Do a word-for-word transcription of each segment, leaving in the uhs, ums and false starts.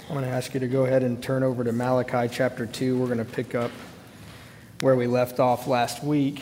I'm going to ask you to go ahead and turn over to Malachi chapter two. We're going to pick up where we left off last week.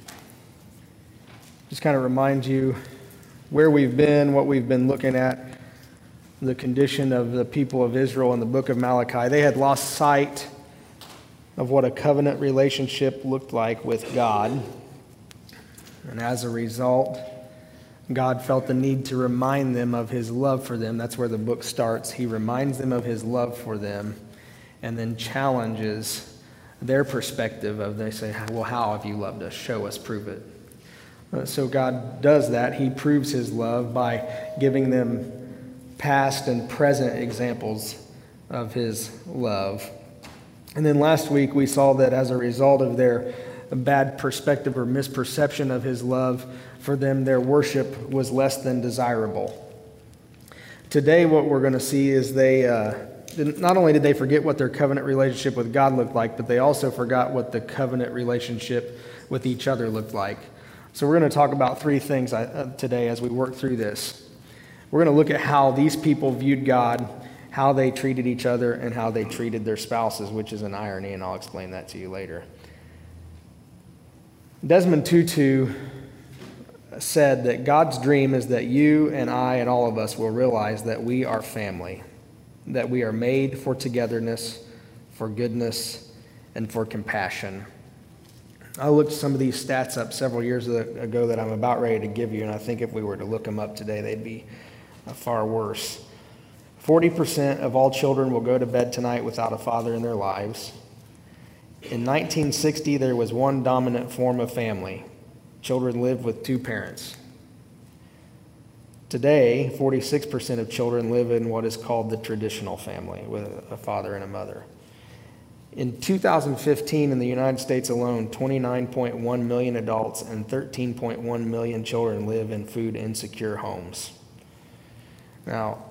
Just kind of remind you where we've been, what we've been looking at, the condition of the people of Israel in the book of Malachi. They had lost sight of what a covenant relationship looked like with God. And as a result, God felt the need to remind them of his love for them. That's where the book starts. He reminds them of his love for them and then challenges their perspective of, they say, well, how have you loved us? Show us, prove it. Uh, so God does that. He proves his love by giving them past and present examples of his love. And then last week we saw that as a result of their bad perspective or misperception of his love for them, their worship was less than desirable. Today what we're going to see is they, uh, not only did they forget what their covenant relationship with God looked like, but they also forgot what the covenant relationship with each other looked like. So we're going to talk about three things uh, today as we work through this. We're going to look at how these people viewed God, how they treated each other, and how they treated their spouses, which is an irony, and I'll explain that to you later. Desmond Tutu said that God's dream is that you and I and all of us will realize that we are family, that we are made for togetherness, for goodness, and for compassion. I looked some of these stats up several years ago that I'm about ready to give you, and I think if we were to look them up today, they'd be far worse. forty percent of all children will go to bed tonight without a father in their lives. In nineteen sixty, there was one dominant form of family. Children lived with two parents. Today, forty-six percent of children live in what is called the traditional family, with a father and a mother. In two thousand fifteen, in the United States alone, twenty-nine point one million adults and thirteen point one million children live in food-insecure homes. Now,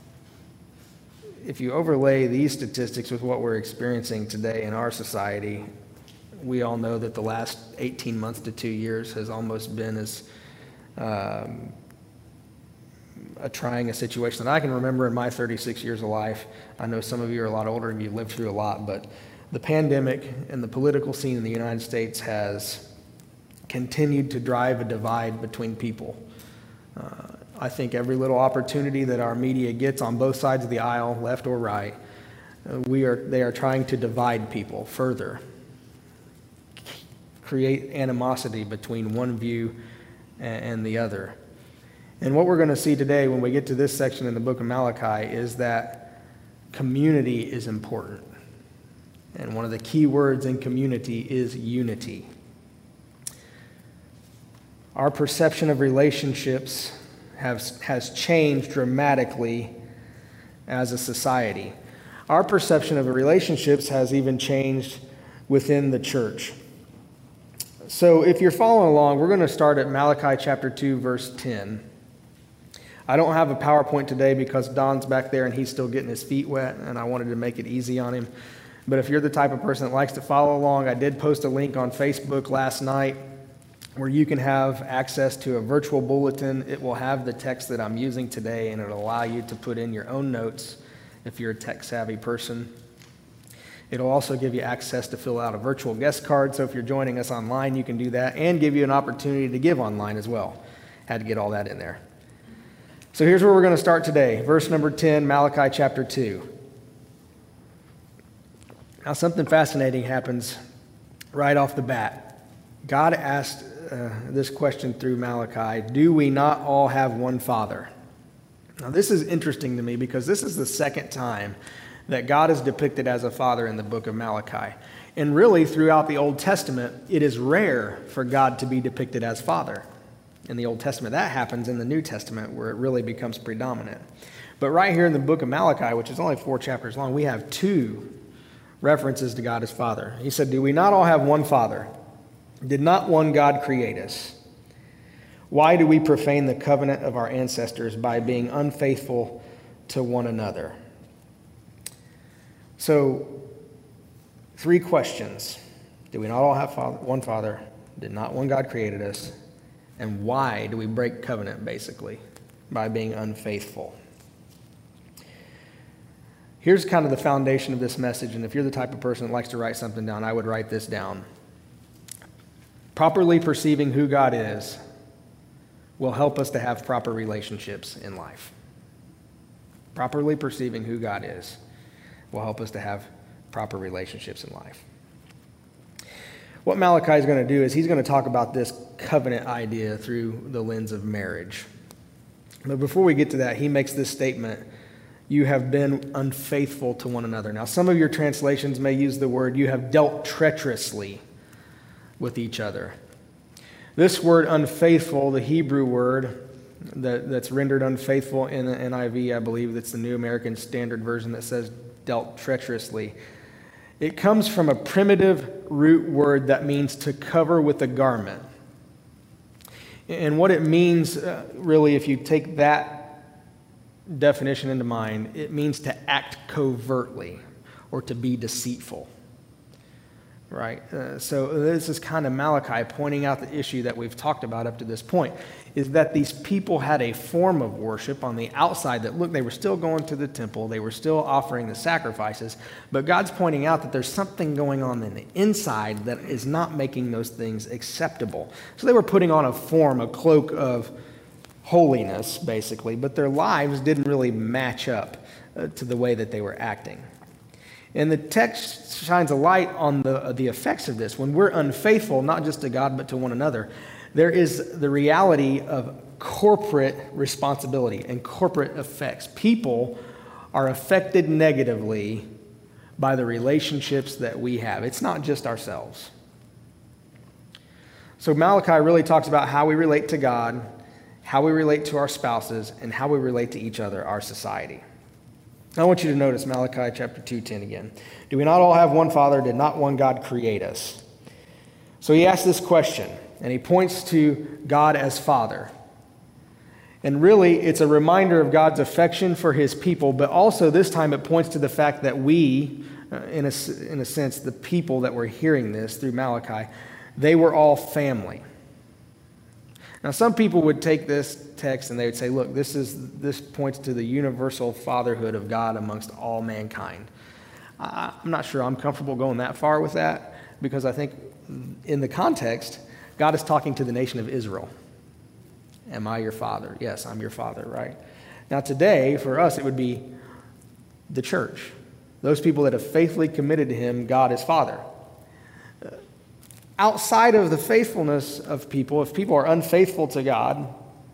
if you overlay these statistics with what we're experiencing today in our society, we all know that the last eighteen months to two years has almost been as um, a trying a situation that I can remember in my thirty-six years of life. I know some of you are a lot older and you've lived through a lot, but the pandemic and the political scene in the United States has continued to drive a divide between people. Uh, I think every little opportunity that our media gets on both sides of the aisle, left or right, uh, we are they are trying to divide people further, create animosity between one view and, and the other. And what we're going to see today when we get to this section in the book of Malachi is that community is important. And one of the key words in community is unity. Our perception of relationships has, has changed dramatically as a society. Our perception of relationships has even changed within the church. So if you're following along, we're going to start at Malachi chapter two, verse ten. I don't have a PowerPoint today because Don's back there and he's still getting his feet wet, and I wanted to make it easy on him. But if you're the type of person that likes to follow along, I did post a link on Facebook last night where you can have access to a virtual bulletin. It will have the text that I'm using today, and it'll allow you to put in your own notes if you're a tech-savvy person. It'll also give you access to fill out a virtual guest card, so if you're joining us online, you can do that, and give you an opportunity to give online as well. Had to get all that in there. So here's where we're going to start today. Verse number ten, Malachi chapter two. Now something fascinating happens right off the bat. God asked uh, this question through Malachi, do we not all have one Father? Now this is interesting to me because this is the second time that God is depicted as a father in the book of Malachi. And really throughout the Old Testament, it is rare for God to be depicted as father. In the Old Testament, that happens in the New Testament where it really becomes predominant. But right here in the book of Malachi, which is only four chapters long, we have two references to God as Father. He said, do we not all have one Father? Did not one God create us? Why do we profane the covenant of our ancestors by being unfaithful to one another? So, three questions. Do we not all have father, one Father? Did not one God created us? And why do we break covenant, basically? By being unfaithful. Here's kind of the foundation of this message, and if you're the type of person that likes to write something down, I would write this down. Properly perceiving who God is will help us to have proper relationships in life. Properly perceiving who God is will help us to have proper relationships in life. What Malachi is going to do is he's going to talk about this covenant idea through the lens of marriage. But before we get to that, he makes this statement: you have been unfaithful to one another. Now, some of your translations may use the word, you have dealt treacherously with each other. This word unfaithful, the Hebrew word that, that's rendered unfaithful in the N I V, I believe that's the New American Standard Version that says dealt treacherously. It comes from a primitive root word that means to cover with a garment. And what it means, uh, really, if you take that definition into mind, it means to act covertly or to be deceitful, right? Uh, so this is kind of Malachi pointing out the issue that we've talked about up to this point, is that these people had a form of worship on the outside that, look, they were still going to the temple, they were still offering the sacrifices, but God's pointing out that there's something going on in the inside that is not making those things acceptable. So they were putting on a form, a cloak of holiness, basically, but their lives didn't really match up uh, to the way that they were acting. And the text shines a light on the, uh, the effects of this. When we're unfaithful, not just to God, but to one another, there is the reality of corporate responsibility and corporate effects. People are affected negatively by the relationships that we have. It's not just ourselves. So Malachi really talks about how we relate to God, how we relate to our spouses, and how we relate to each other, our society. I want you to notice Malachi chapter two ten again. Do we not all have one Father? Did not one God create us? So he asks this question, and he points to God as Father. And really, it's a reminder of God's affection for his people, but also this time it points to the fact that we, uh, in, a, in a sense, the people that were hearing this through Malachi, they were all family. Now, some people would take this text and they would say, look, this is this points to the universal fatherhood of God amongst all mankind. I, I'm not sure I'm comfortable going that far with that, because I think in the context, God is talking to the nation of Israel. Am I your father? Yes, I'm your father, right? Now, today, for us, it would be the church. Those people that have faithfully committed to him, God is Father. Outside of the faithfulness of people, if people are unfaithful to God,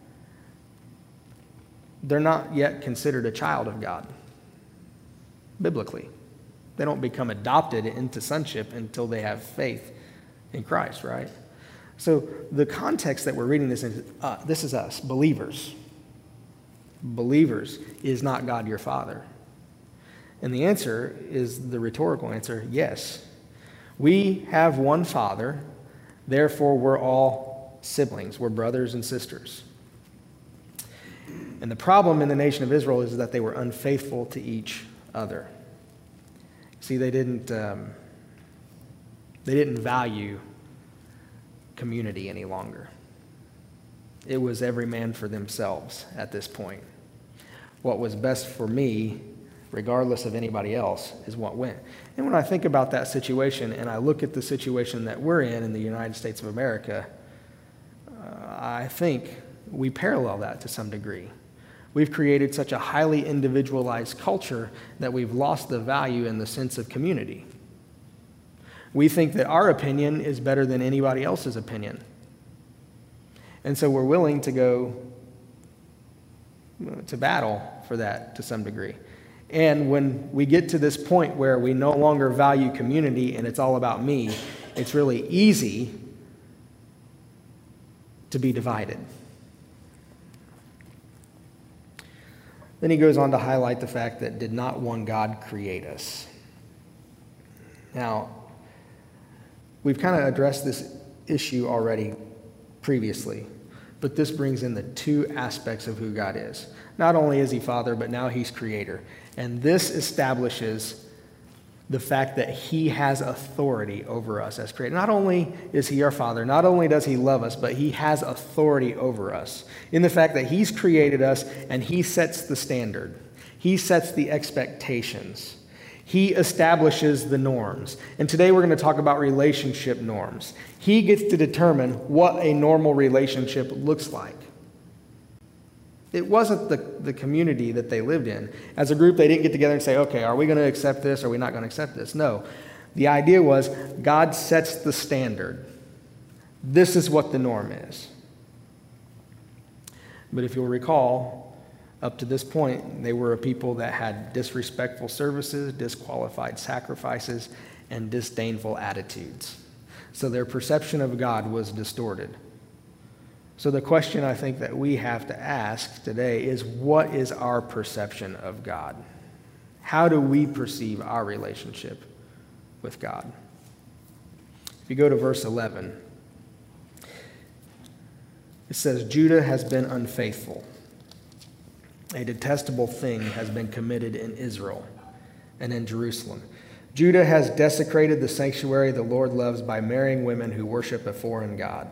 they're not yet considered a child of God, biblically. They don't become adopted into sonship until they have faith in Christ, right? So the context that we're reading this in, uh, this is us, believers. Believers, is not God your Father? And the answer is the rhetorical answer, yes. We have one Father, therefore we're all siblings. We're brothers and sisters. And the problem in the nation of Israel is that they were unfaithful to each other. See, they didn't, um, they didn't value community any longer. It was every man for themselves at this point. What was best for me, regardless of anybody else, is what went. And when I think about that situation and I look at the situation that we're in in the United States of America, uh, I think we parallel that to some degree. We've created such a highly individualized culture that we've lost the value and the sense of community. We think that our opinion is better than anybody else's opinion. And so we're willing to go to battle for that to some degree. And when we get to this point where we no longer value community and it's all about me, it's really easy to be divided. Then he goes on to highlight the fact that did not one God create us? Now, we've kind of addressed this issue already previously, but this brings in the two aspects of who God is. Not only is he Father, but now he's Creator. And this establishes the fact that he has authority over us as Creator. Not only is he our Father, not only does he love us, but he has authority over us in the fact that he's created us and he sets the standard. He sets the expectations. He establishes the norms. And today we're going to talk about relationship norms. He gets to determine what a normal relationship looks like. It wasn't the, the community that they lived in. As a group, they didn't get together and say, okay, are we going to accept this or are we not going to accept this? No. The idea was God sets the standard. This is what the norm is. But if you'll recall, up to this point, they were a people that had disrespectful services, disqualified sacrifices, and disdainful attitudes. So their perception of God was distorted. So the question I think that we have to ask today is, what is our perception of God? How do we perceive our relationship with God? If you go to verse eleven, it says, Judah has been unfaithful. A detestable thing has been committed in Israel and in Jerusalem. Judah has desecrated the sanctuary the Lord loves by marrying women who worship a foreign god.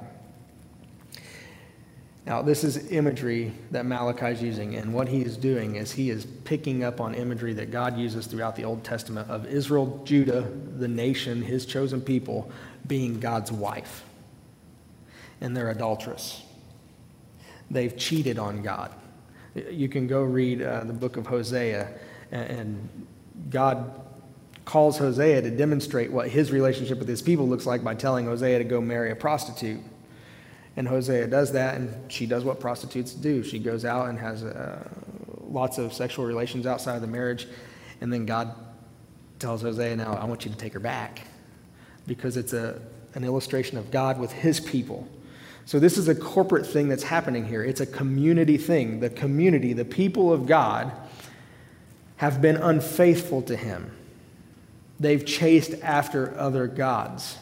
Now, this is imagery that Malachi is using, and what he is doing is he is picking up on imagery that God uses throughout the Old Testament of Israel, Judah, the nation, his chosen people, being God's wife. And they're adulterous. They've cheated on God. You can go read uh, the book of Hosea, and God calls Hosea to demonstrate what his relationship with his people looks like by telling Hosea to go marry a prostitute. And Hosea does that, and she does what prostitutes do. She goes out and has uh, lots of sexual relations outside of the marriage, and then God tells Hosea, now I want you to take her back, because it's a an illustration of God with his people. So this is a corporate thing that's happening here. It's a community thing. The community, the people of God, have been unfaithful to him. They've chased after other gods.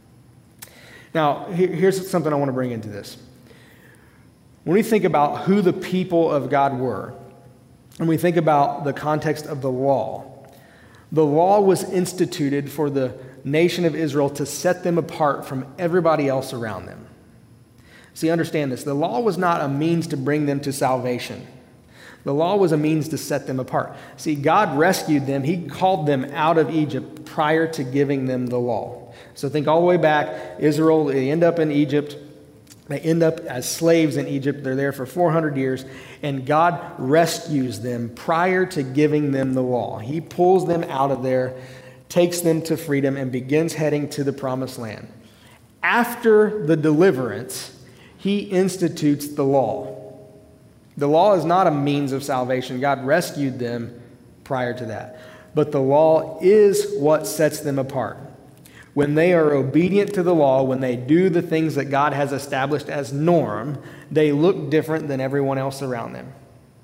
Now, here's something I want to bring into this. When we think about who the people of God were, and we think about the context of the law, the law was instituted for the nation of Israel to set them apart from everybody else around them. See, understand this. The law was not a means to bring them to salvation. The law was a means to set them apart. See, God rescued them. He called them out of Egypt prior to giving them the law. So think all the way back. Israel, they end up in Egypt. They end up as slaves in Egypt. They're there for four hundred years. And God rescues them prior to giving them the law. He pulls them out of there, takes them to freedom, and begins heading to the promised land. After the deliverance, he institutes the law. The law is not a means of salvation. God rescued them prior to that. But the law is what sets them apart. When they are obedient to the law, when they do the things that God has established as norm, they look different than everyone else around them.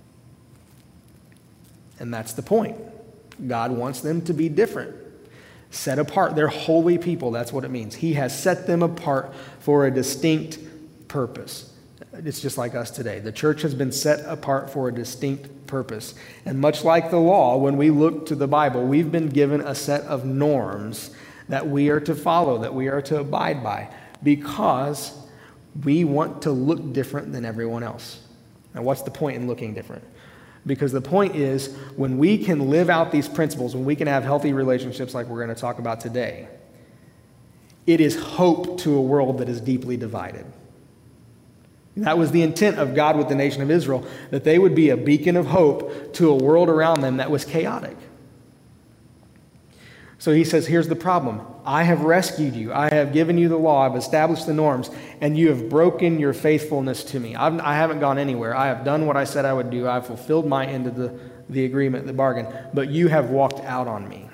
And that's the point. God wants them to be different, set apart. They're holy people. That's what it means. He has set them apart for a distinct purpose. It's just like us today. The church has been set apart for a distinct purpose. And much like the law, when we look to the Bible, we've been given a set of norms that we are to follow, that we are to abide by, because we want to look different than everyone else. Now, what's the point in looking different? Because the point is, when we can live out these principles, when we can have healthy relationships like we're going to talk about today, it is hope to a world that is deeply divided. That was the intent of God with the nation of Israel, that they would be a beacon of hope to a world around them that was chaotic. So he says, here's the problem. I have rescued you. I have given you the law. I've established the norms, and you have broken your faithfulness to me. I've, I haven't gone anywhere. I have done what I said I would do. I've fulfilled my end of the, the agreement, the bargain, but you have walked out on me.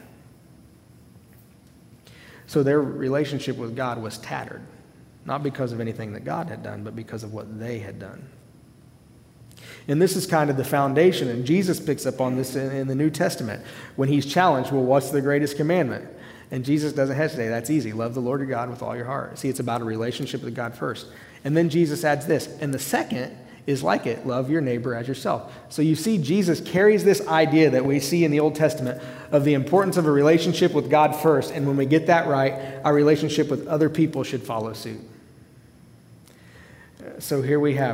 So their relationship with God was tattered, not because of anything that God had done, but because of what they had done. And this is kind of the foundation, and Jesus picks up on this in, in the New Testament when he's challenged, well, what's the greatest commandment? And Jesus doesn't hesitate. That's easy. Love the Lord your God with all your heart. See, it's about a relationship with God first. And then Jesus adds this, and the second is like it, love your neighbor as yourself. So you see, Jesus carries this idea that we see in the Old Testament of the importance of a relationship with God first, and when we get that right, our relationship with other people should follow suit. So here we have it.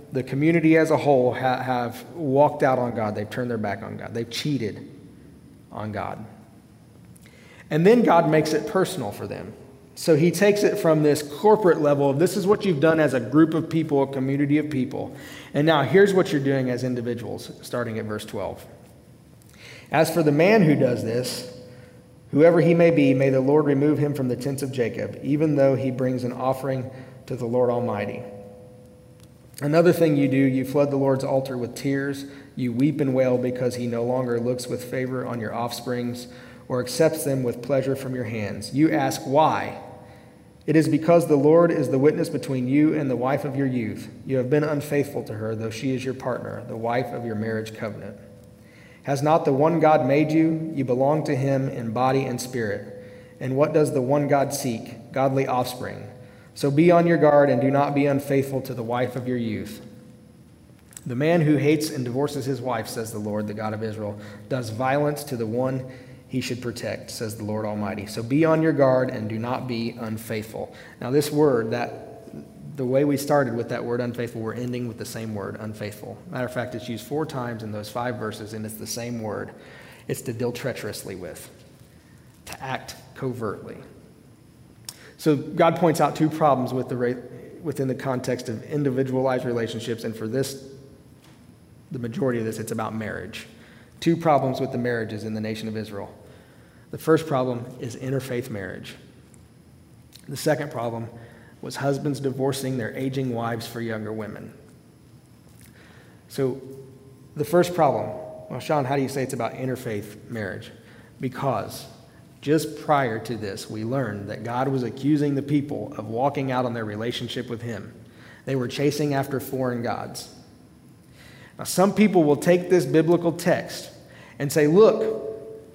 the community as a whole ha- have walked out on God. They've turned their back on God. They've cheated on God. And then God makes it personal for them. So he takes it from this corporate level of this is what you've done as a group of people, a community of people. And now here's what you're doing as individuals, starting at verse twelve. As for the man who does this, whoever he may be, may the Lord remove him from the tents of Jacob, even though he brings an offering to the Lord Almighty. Another thing you do, you flood the Lord's altar with tears. You weep and wail because he no longer looks with favor on your offsprings or accepts them with pleasure from your hands. You ask, why? It is because the Lord is the witness between you and the wife of your youth. You have been unfaithful to her, though she is your partner, the wife of your marriage covenant. Has not the one God made you? You belong to him in body and spirit. And what does the one God seek? Godly offspring. So be on your guard and do not be unfaithful to the wife of your youth. The man who hates and divorces his wife, says the Lord, the God of Israel, does violence to the one he should protect, says the Lord Almighty. So be on your guard and do not be unfaithful. Now this word, that the way we started with that word unfaithful, we're ending with the same word, unfaithful. Matter of fact, it's used four times in those five verses, and it's the same word. It's to deal treacherously with, to act covertly. So God points out two problems with the within the context of individualized relationships, and for this, the majority of this, it's about marriage. Two problems with the marriages in the nation of Israel. The first problem is interfaith marriage. The second problem was husbands divorcing their aging wives for younger women. So the first problem, well, Sean, how do you say it's about interfaith marriage? Because just prior to this, we learned that God was accusing the people of walking out on their relationship with him. They were chasing after foreign gods. Now, some people will take this biblical text and say, look,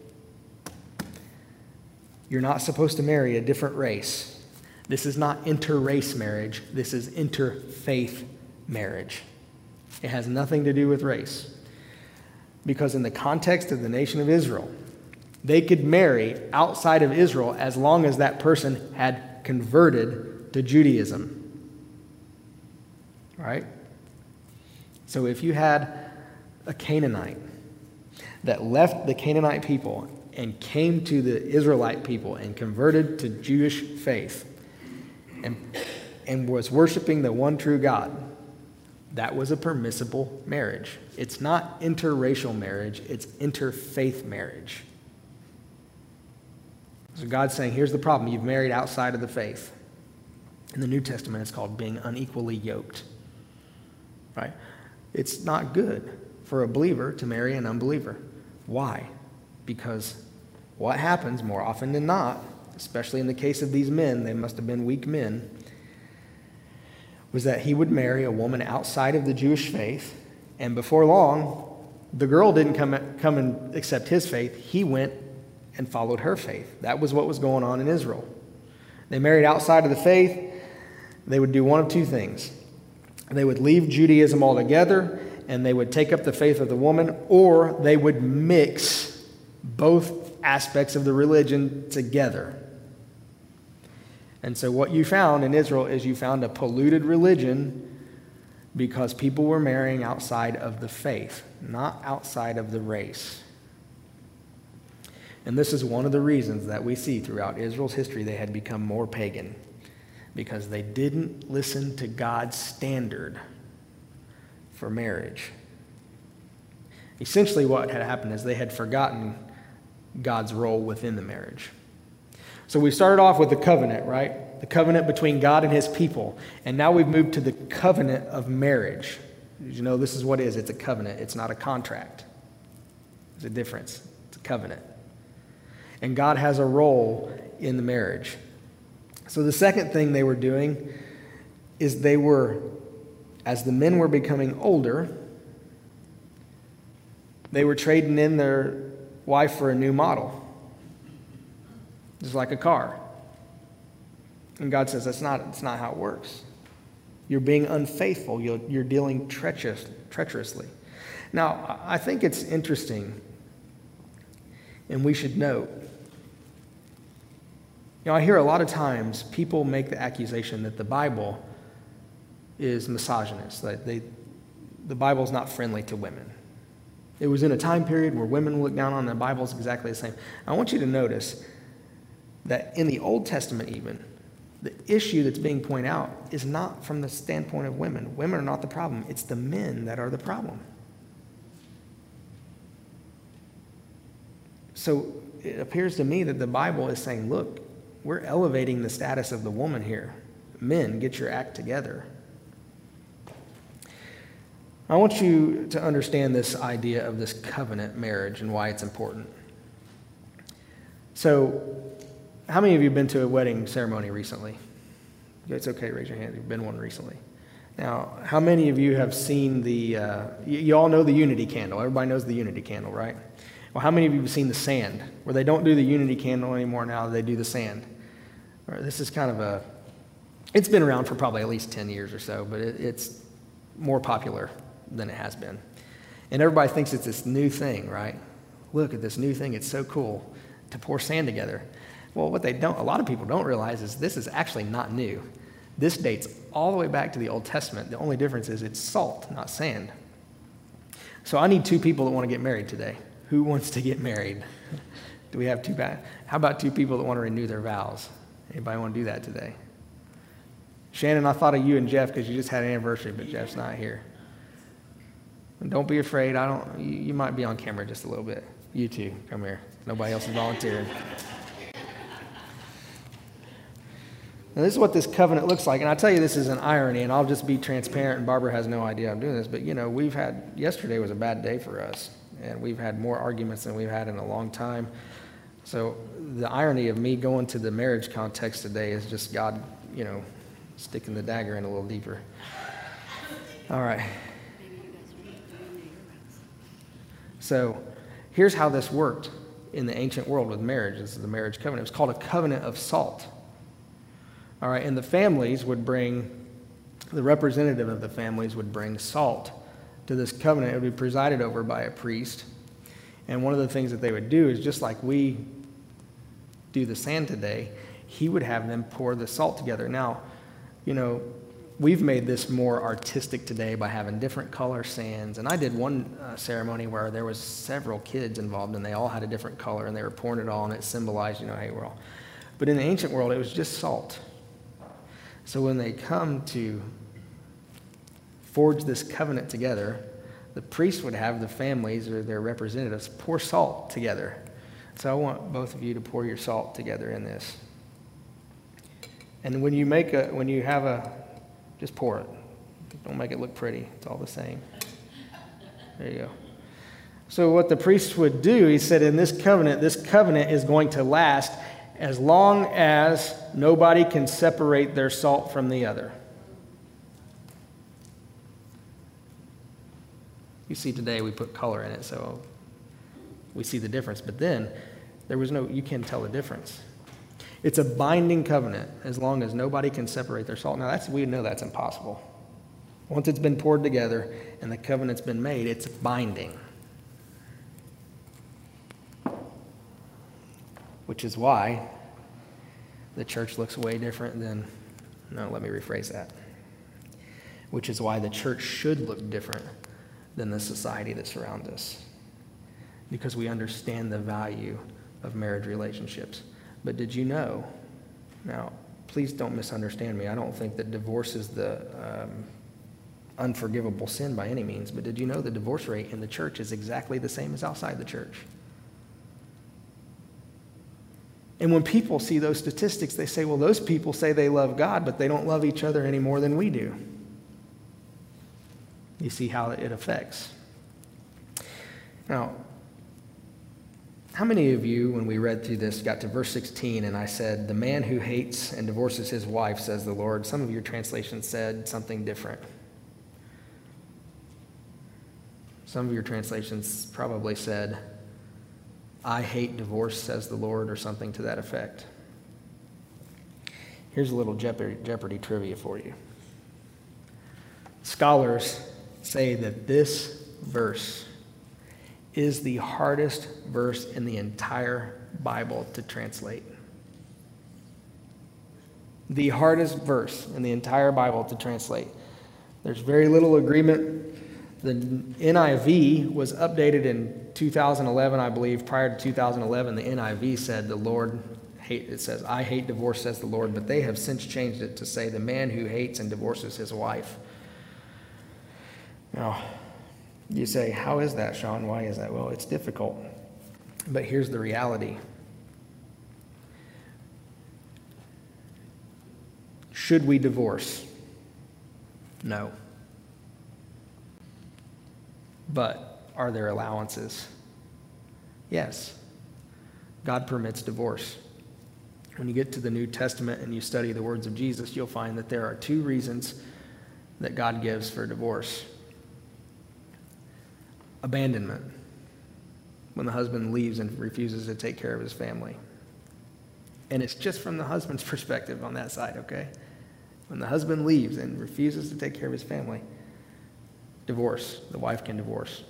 you're not supposed to marry a different race. This is not inter-race marriage. This is interfaith marriage. It has nothing to do with race. Because in the context of the nation of Israel, they could marry outside of Israel as long as that person had converted to Judaism. All right? So if you had a Canaanite that left the Canaanite people and came to the Israelite people and converted to Jewish faith and, and was worshiping the one true God, that was a permissible marriage. It's not interracial marriage, it's interfaith marriage. So God's saying, here's the problem. You've married outside of the faith. In the New Testament, it's called being unequally yoked. Right? It's not good for a believer to marry an unbeliever. Why? Because what happens more often than not, especially in the case of these men, they must have been weak men, was that he would marry a woman outside of the Jewish faith, and before long, the girl didn't come, come and accept his faith. He went and followed her faith. That was what was going on in Israel. They married outside of the faith. They would do one of two things. They would leave Judaism altogether, and they would take up the faith of the woman, or they would mix both aspects of the religion together. And so what you found in Israel is you found a polluted religion because people were marrying outside of the faith, not outside of the race. And this is one of the reasons that we see throughout Israel's history they had become more pagan, because they didn't listen to God's standard for marriage. Essentially what had happened is they had forgotten God's role within the marriage. So we started off with the covenant, right? The covenant between God and his people. And now we've moved to the covenant of marriage. You know, this is what it is. It's a covenant. It's not a contract. There's a difference. It's a covenant. And God has a role in the marriage. So the second thing they were doing is they were, as the men were becoming older, they were trading in their wife for a new model. Just like a car. And God says that's not, that's not how it works. You're being unfaithful. You're, you're dealing treacherous, treacherously. Now, I think it's interesting, and we should note, you know, I hear a lot of times people make the accusation that the Bible is misogynist, that they, the Bible's not friendly to women. It was in a time period where women looked down on the Bible's exactly the same. I want you to notice that in the Old Testament even, the issue that's being pointed out is not from the standpoint of women. Women are not the problem. It's the men that are the problem. So it appears to me that the Bible is saying, look, we're elevating the status of the woman here. Men, get your act together. I want you to understand this idea of this covenant marriage and why it's important. So, how many of you have been to a wedding ceremony recently? It's okay, raise your hand if you've been one recently. Now, how many of you have seen the, uh, you, you all know the unity candle. Everybody knows the unity candle, right? Well, how many of you have seen the sand, where they don't do the unity candle anymore now, they do the sand? Or this is kind of a, it's been around for probably at least ten years or so, but it, it's more popular than it has been. And everybody thinks it's this new thing, right? Look at this new thing, it's so cool to pour sand together. Well, what they don't, a lot of people don't realize is this is actually not new. This dates all the way back to the Old Testament. The only difference is it's salt, not sand. So I need two people that want to get married today. Who wants to get married? Do we have two? Ba- How about two people that want to renew their vows? Anybody want to do that today? Shannon, I thought of you and Jeff because you just had an anniversary, but Jeff's not here. And don't be afraid. I don't. You, you might be on camera just a little bit. You two, come here. Nobody else is volunteering. Now, this is what this covenant looks like. And I tell you, this is an irony, and I'll just be transparent, and Barbara has no idea I'm doing this. But, you know, we've had, yesterday was a bad day for us, and we've had more arguments than we've had in a long time. So the irony of me going to the marriage context today is just God, you know, sticking the dagger in a little deeper. All right. So here's how this worked in the ancient world with marriage. This is the marriage covenant. It was called a covenant of salt. All right, and the families would bring, the representative of the families would bring salt to this covenant. It would be presided over by a priest. And one of the things that they would do is just like we do the sand today, he would have them pour the salt together. Now, you know, we've made this more artistic today by having different color sands. And I did one uh, ceremony where there was several kids involved, and they all had a different color, and they were pouring it all, and it symbolized, you know, hey, we're all. But in the ancient world, it was just salt. So when they come to forge this covenant together, the priest would have the families or their representatives pour salt together. So I want both of you to pour your salt together in this. And when you make a, when you have a, just pour it. Don't make it look pretty. It's all the same. There you go. So what the priest would do, he said, in this covenant, this covenant is going to last as long as nobody can separate their salt from the other. You see, today we put color in it, so we see the difference. But then, there was no, you can't tell the difference. It's a binding covenant as long as nobody can separate their salt. Now, that's, we know that's impossible. Once it's been poured together and the covenant's been made, it's binding. Which is why the church looks way different than, no, let me rephrase that. Which is why the church should look different than the society that surrounds us. Because we understand the value of marriage relationships. But did you know, now, please don't misunderstand me. I don't think that divorce is the um, unforgivable sin by any means. But did you know the divorce rate in the church is exactly the same as outside the church? And when people see those statistics, they say, well, those people say they love God, but they don't love each other any more than we do. You see how it affects. Now, how many of you, when we read through this, got to verse sixteen, and I said, the man who hates and divorces his wife, says the Lord. Some of your translations said something different. Some of your translations probably said, I hate divorce, says the Lord, or something to that effect. Here's a little Jeopardy, Jeopardy trivia for you. Scholars say that this verse is the hardest verse in the entire Bible to translate. The hardest verse in the entire Bible to translate. There's very little agreement The N I V was updated in two thousand eleven, I believe. Prior to two thousand eleven, the N I V said the Lord hate, it says, I hate divorce, says the Lord, but they have since changed it to say the man who hates and divorces his wife. Now, you say, how is that, Sean? Why is that? Well, it's difficult. But here's the reality. Should we divorce? No. But are there allowances? Yes. God permits divorce. When you get to the New Testament and you study the words of Jesus, you'll find that there are two reasons that God gives for divorce. Abandonment, when the husband leaves and refuses to take care of his family. And it's just from the husband's perspective on that side, okay? When the husband leaves and refuses to take care of his family, divorce. The wife can divorce.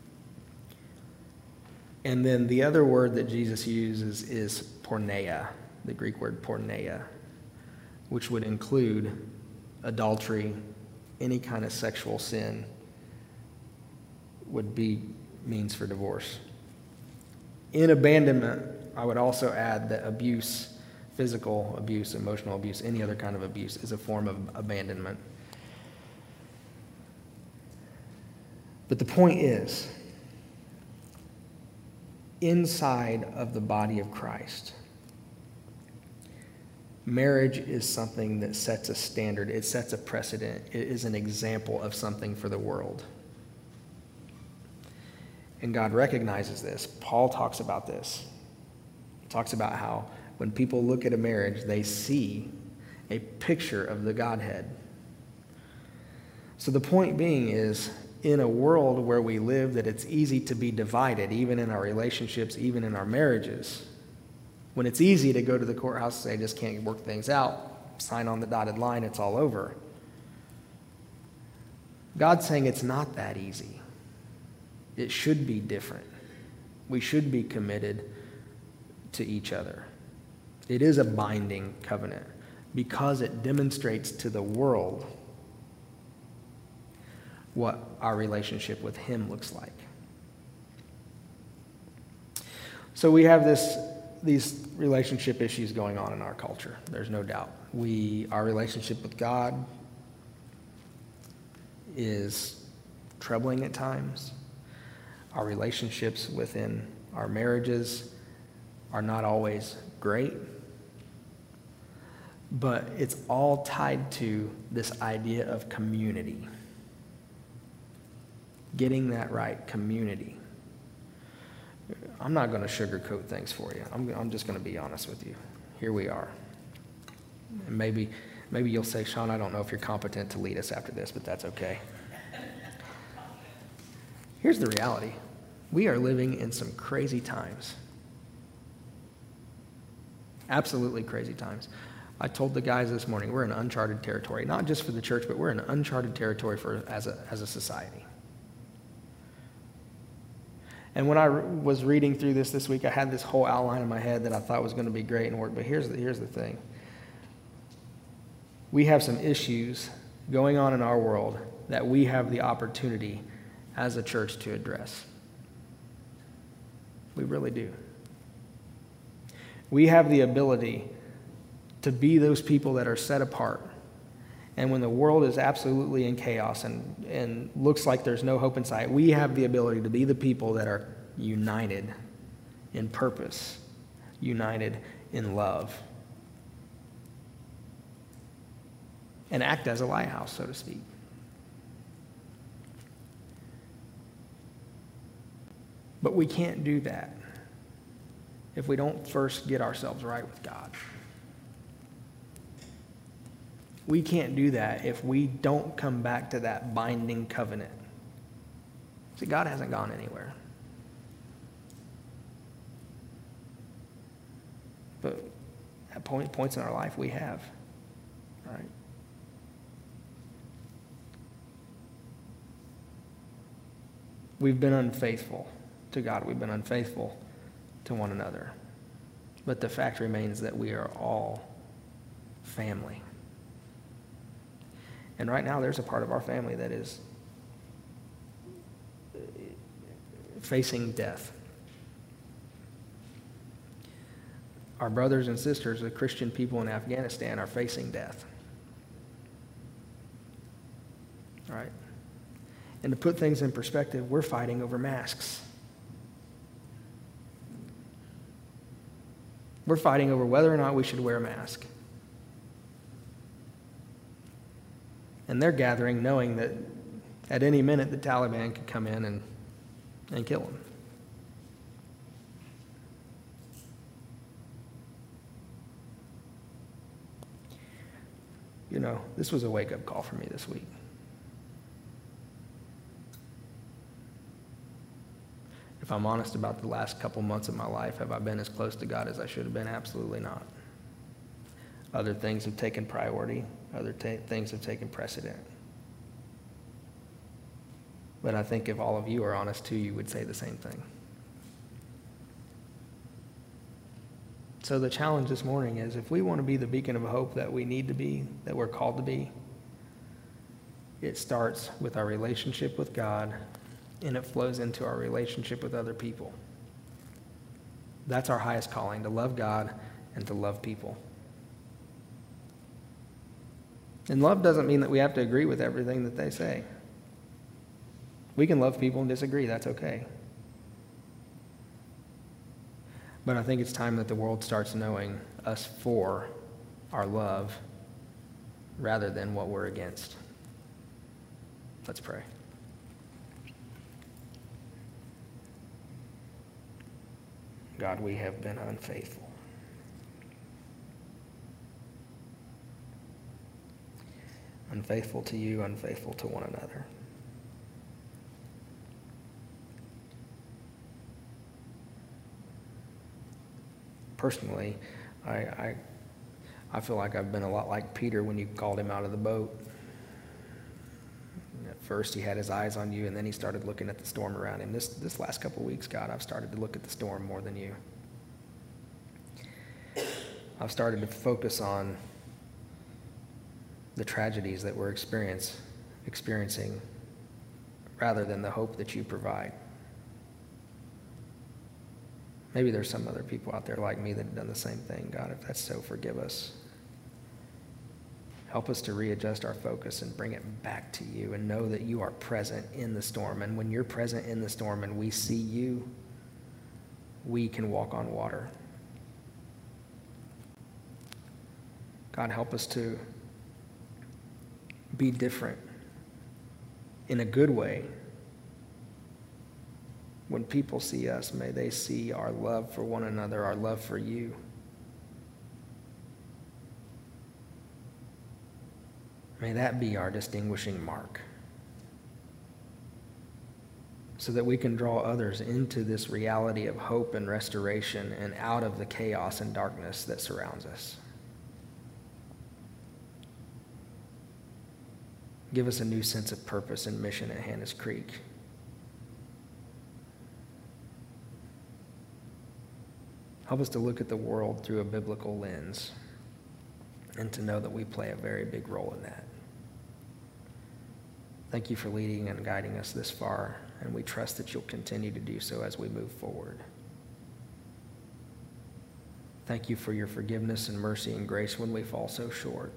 And then the other word that Jesus uses is porneia, the Greek word porneia, which would include adultery, any kind of sexual sin would be means for divorce. In abandonment, I would also add that abuse, physical abuse, emotional abuse, any other kind of abuse is a form of abandonment. But the point is, inside of the body of Christ, marriage is something that sets a standard. It sets a precedent. It is an example of something for the world. And God recognizes this. Paul talks about this. He talks about how when people look at a marriage, they see a picture of the Godhead. So the point being is, in a world where we live, that it's easy to be divided, even in our relationships, even in our marriages. When it's easy to go to the courthouse and say, I just can't work things out, sign on the dotted line, it's all over. God's saying it's not that easy. It should be different. We should be committed to each other. It is a binding covenant because it demonstrates to the world what our relationship with Him looks like. So we have this, these relationship issues going on in our culture. There's no doubt. We, our relationship with God is troubling at times. Our relationships within our marriages are not always great. But it's all tied to this idea of community. Getting that right, community. I'm not going to sugarcoat things for you. I'm, I'm just going to be honest with you. Here we are. And maybe, maybe you'll say, Sean, I don't know if you're competent to lead us after this, but that's okay. Here's the reality. We are living in some crazy times. Absolutely crazy times. I told the guys this morning, we're in uncharted territory, not just for the church, but we're in uncharted territory for as a, as a society. And when I was reading through this this week, I had this whole outline in my head that I thought was going to be great and work. But here's the, here's the thing. We have some issues going on in our world that we have the opportunity as a church to address. We really do. We have the ability to be those people that are set apart. And when the world is absolutely in chaos and, and looks like there's no hope in sight, we have the ability to be the people that are united in purpose, united in love, and act as a lighthouse, so to speak. But we can't do that if we don't first get ourselves right with God. We can't do that if we don't come back to that binding covenant. See, God hasn't gone anywhere. But at point, points in our life, we have. Right? We've been unfaithful to God. We've been unfaithful to one another. But the fact remains that we are all family. And right now, there's a part of our family that is facing death. Our brothers and sisters, the Christian people in Afghanistan, are facing death. All right? And to put things in perspective, we're fighting over masks. We're fighting over whether or not we should wear a mask. And they're gathering knowing that at any minute the Taliban could come in and, and kill them. You know, this was a wake-up call for me this week. If I'm honest about the last couple months of my life, have I been as close to God as I should have been? Absolutely not. Other things have taken priority. Other ta- things have taken precedent. But I think if all of you are honest too, you would say the same thing. So the challenge this morning is, if we want to be the beacon of hope that we need to be, that we're called to be, it starts with our relationship with God, and it flows into our relationship with other people. That's our highest calling, to love God and to love people. And love doesn't mean that we have to agree with everything that they say. We can love people and disagree. That's okay. But I think it's time that the world starts knowing us for our love rather than what we're against. Let's pray. God, we have been unfaithful. Unfaithful to you, unfaithful to one another. Personally, I, I I feel like I've been a lot like Peter when you called him out of the boat. At first he had his eyes on you, and then he started looking at the storm around him. This this last couple of weeks, God, I've started to look at the storm more than you. I've started to focus on the tragedies that we're experience, experiencing rather than the hope that you provide. Maybe there's some other people out there like me that have done the same thing. God, if that's so, forgive us. Help us to readjust our focus and bring it back to you and know that you are present in the storm. And when you're present in the storm and we see you, we can walk on water. God, help us to be different in a good way. When people see us, may they see our love for one another, our love for you. May that be our distinguishing mark, so that we can draw others into this reality of hope and restoration and out of the chaos and darkness that surrounds us. Give us a new sense of purpose and mission at Hannah's Creek. Help us to look at the world through a biblical lens and to know that we play a very big role in that. Thank you for leading and guiding us this far, and we trust that you'll continue to do so as we move forward. Thank you for your forgiveness and mercy and grace when we fall so short.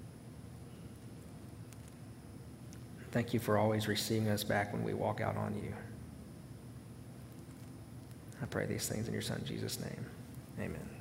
Thank you for always receiving us back when we walk out on you. I pray these things in your Son, Jesus' name. Amen.